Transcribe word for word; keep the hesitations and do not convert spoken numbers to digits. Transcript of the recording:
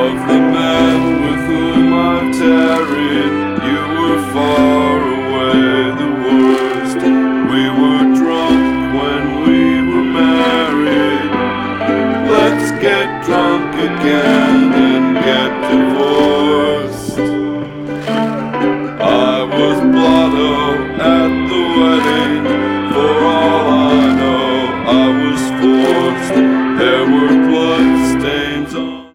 of the man with whom I've tarried. You were far away, the worst. We were drunk when we were married. Let's get drunk again and get divorced.